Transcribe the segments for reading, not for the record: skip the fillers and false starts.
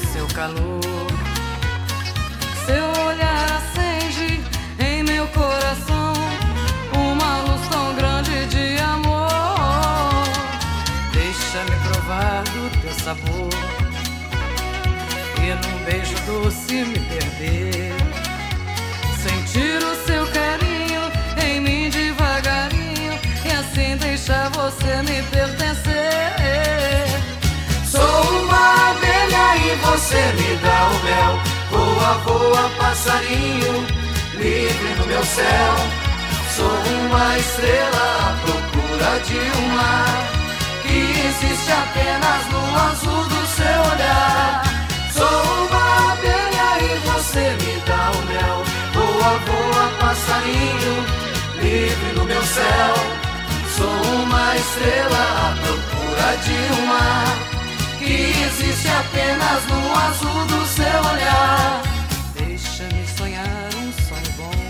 seu calor. Seu olhar acende em meu coração uma luz tão grande de amor. Deixa-me provar do teu sabor e num beijo doce me perder. Sentir o seu carinho em mim devagarinho e assim deixar você me pertencer. Sou uma abelha e você me dá o mel. Voa, voa, passarinho, livre no meu céu. Sou uma estrela à procura de um mar que existe apenas no azul do seu olhar. Sou uma abelha e você me dá o mel. Voa, voa, passarinho, livre no meu céu. Sou uma estrela à procura de um mar que existe apenas no azul do seu olhar. Deixa-me sonhar um sonho bom,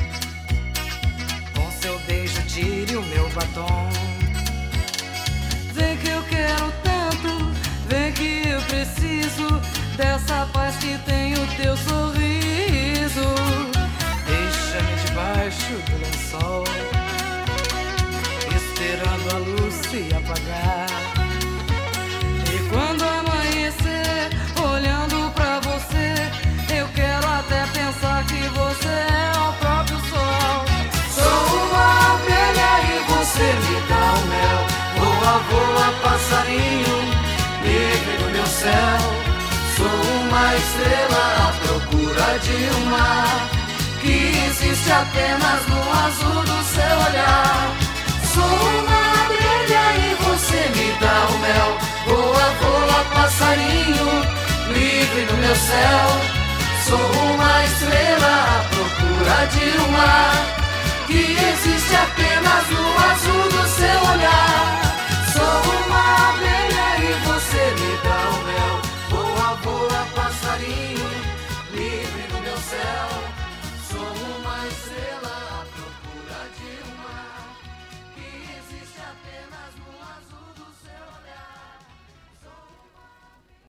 com seu beijo tire o meu batom. Vem que eu quero tanto, vem que eu preciso dessa paz que tem o teu sorriso. Deixa-me debaixo do lençol, esperando a luz se apagar. E quando amanhecer, olhando pra você, eu quero até pensar que você é o próprio sol. Sou uma abelha e você me dá o mel. Voa, voa, passarinho, livre no meu céu. Sou uma estrela à procura de um mar que existe apenas no azul do seu olhar. Sou uma abelha e você me dá o mel. Voa, voa, passarinho, livre no meu céu. Sou uma estrela à procura de um mar que existe apenas no azul do seu olhar. Sou uma abelha e você me dá o mel. Voa, voa, passarinho, livre no meu céu.